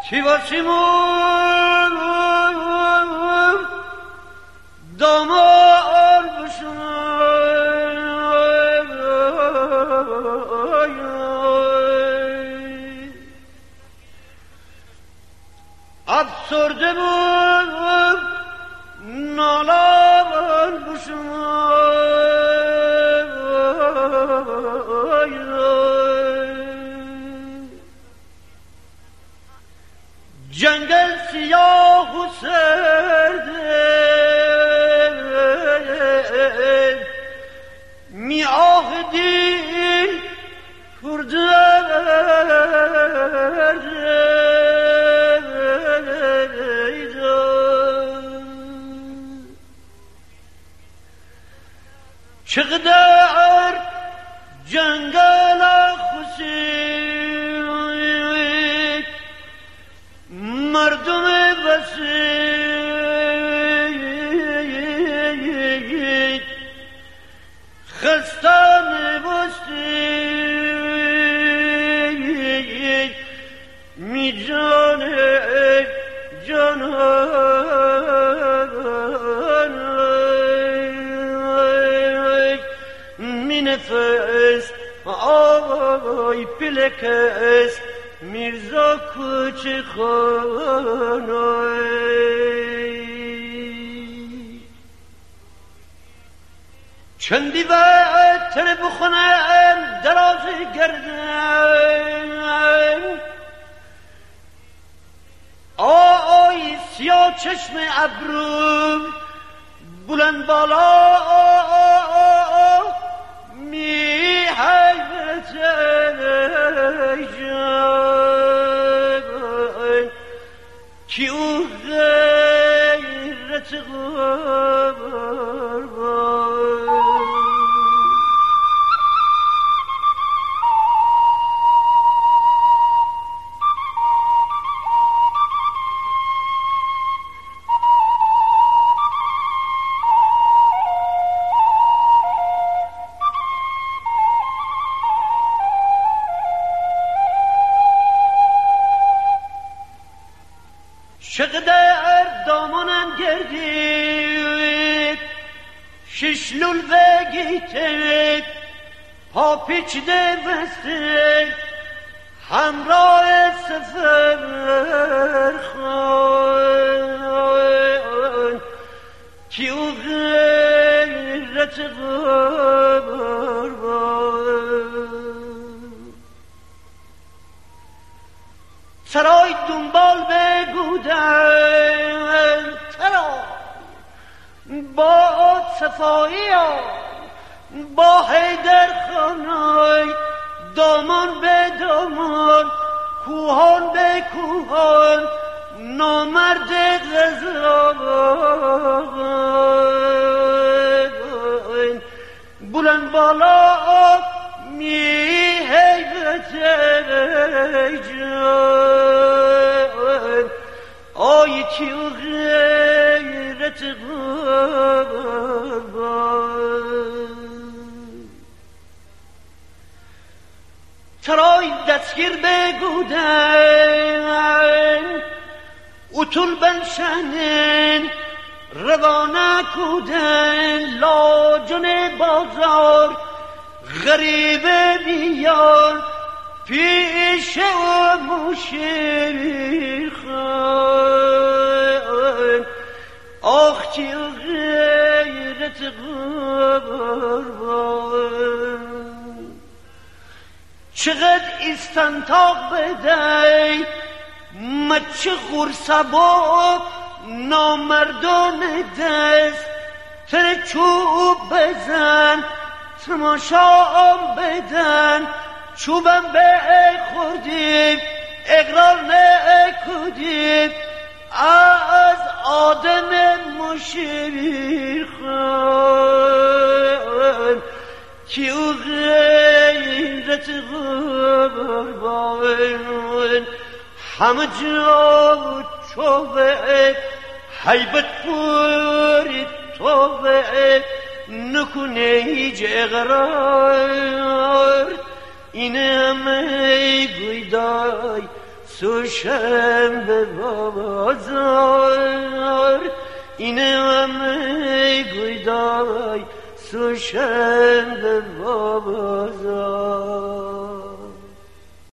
Tivasımın damar başına absurde bu nalar başına Cengel siyah-ı serde miahdi hurderde çıgdar cengel khusik مردم بسیج خستان بستیج می جان می نفس آی پلکس میرزا کوچه خانای چندی وقتر بخونم دراز گردم آی سیاه چشم ابرو بلند بالا می حیبت کی او غیرت شقدر دامانم گردید ششلول بگیتید پا پیچیده بسته همراه سفر خواهد کی او غیرت سرای دنبال بگودن ترا با صفایی با حیدر خانای دامان به دامان کوهان به کوهان نامرد غزال بلند بالا می حیبت جان آی کی و غیرت ترای دستگیر بگودن اتول بنشنن روانه کودن لاجن بازار غریبه بیان پیش و مشیر خان آخ کی غیرت قربان چقدر استنتاق بدهی مچه غرصبا نامردان دست تر چوب بزن تماشام بدن چوبم به خوردیم اقرار نکردیم از آدم مشیر خان کی او غیرت قربان همه جا چوبه حیبت پوری توبه نکنه هیچ اقرار این همه گویدای سوشنبه بازار اینه همه گویدای سوشنبه بازار